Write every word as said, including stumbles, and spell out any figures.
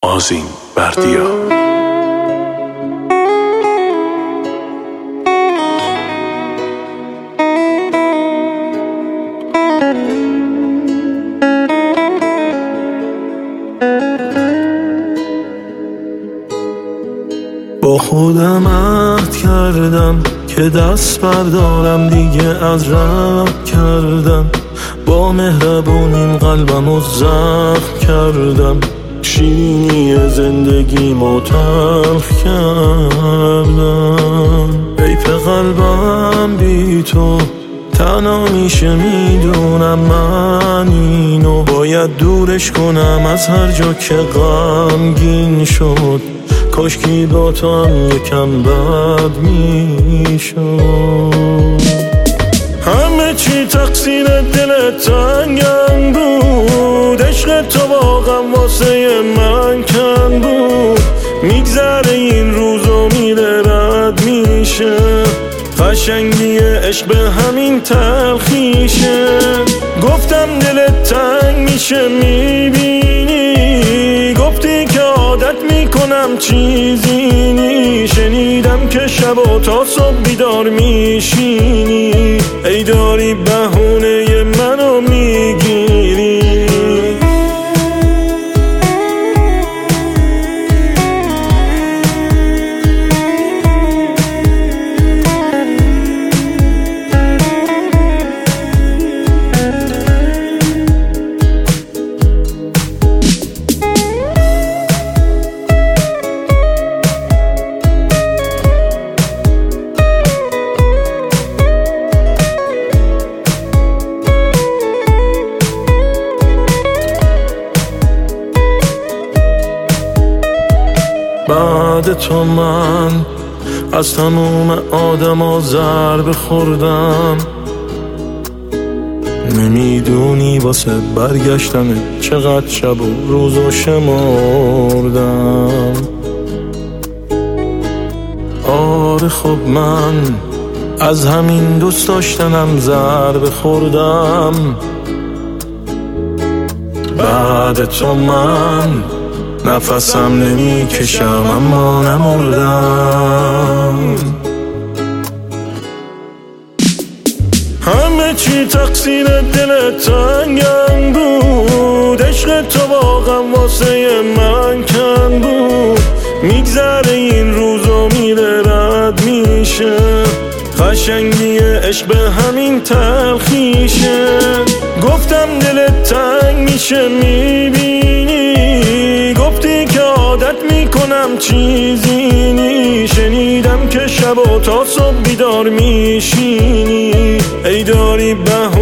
آذین بردیا. با خودم عهد کردم که دست بردارم دیگه از رد کردم، با مهربونیم قلبمو زخم کردم، شیرینی زندگیمو تلخ کردم. حیف قلبم بی تو تنها میشه، میدونم من اینو باید دورش کنم از هر جا که غمگین شد، کاشکی با تو هم یکم بد میشد. همه چی تقصیر دلت تنگم بود، عشق تو واقعا واسه من کن بود، میگذره این روزو میره رد میشه، قشنگی عشق به همین تلخیشه. گفتم دلت تنگ میشه میبینی، گفتی که عادت میکنم چیزی نی، شنیدم که شب و تا صبح بیدار میشینی، ای داری بهونه منو میگیری. بعد تو من از تموم آدم ها ضربه خوردم، نمیدونی واسه برگشتن چقدر شب و روزو شمردم. آره خب من از همین دوست داشتنم ضربه خوردم، بعد تو من نفسم نمی کشم اما نمردم. همه چی تقصیر دلت تنگم بود، عشق تو واقعا واسه من کن بود، میگذره این روزو میره رد میشه، قشنگی عشق به همین تلخیشه. گفتم دلت تنگ میشه میبینی، گفتی که عادت میکنم چیزی نی، شنیدم که شب و تا صبح بیدار میشینی، ای داری به